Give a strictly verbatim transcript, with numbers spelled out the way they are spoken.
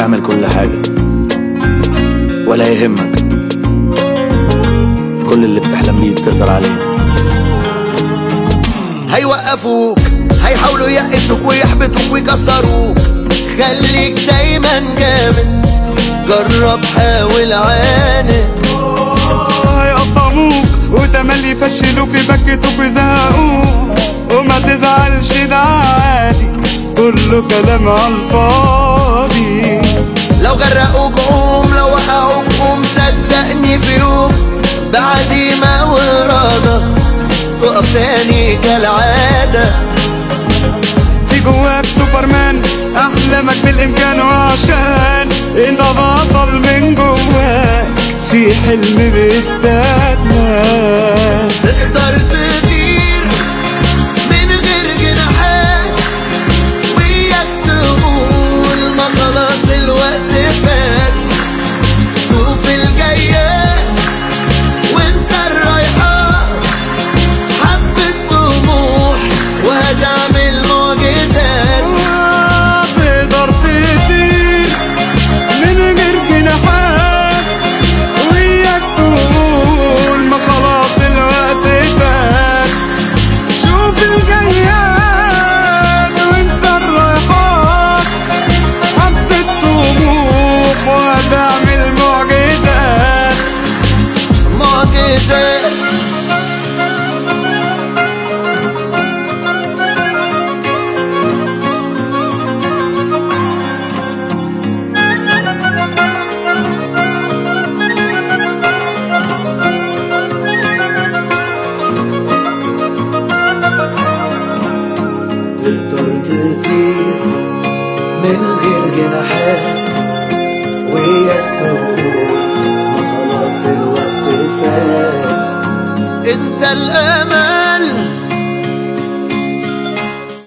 تعمل كل حاجة ولا يهمك، كل اللي بتحلم بيه تقدر عليه. هيوقفوك، هيحاولوا يقسوك ويحبطوك ويكسروك، خليك دايما جامد، جرب حاول عاند. هيقطعوك وتملي يفشلوك يبكتوك ويزهقوك، وما تزعلش ده عادي، كله كلام عالفاضي. لو غرقوك قوم، لو وقعوك قوم، صدقني في يوم بعزيمة وإرادة تقف تاني كالعادة. في جواك سوبرمان، أحلامك بالإمكان، وعشان انت بطل من جواك في حلم بيستناك. تقدر تطير من غير جناحات، وياك تقول ما خلاص الوقت فات. شوف الجايات وانسى الرايحات، حبة طموح وهتعمل معجزات. تقدر تطير من غير جناحات، وياك تقول ما خلاص الوقت فات. شوف الجايات وانسى الرايحات، حبة طموح وهتعمل معجزات. معجزات تقدر تطير من غير جناحات، وياك تقول ما خلاص الوقت فات. انت الأمان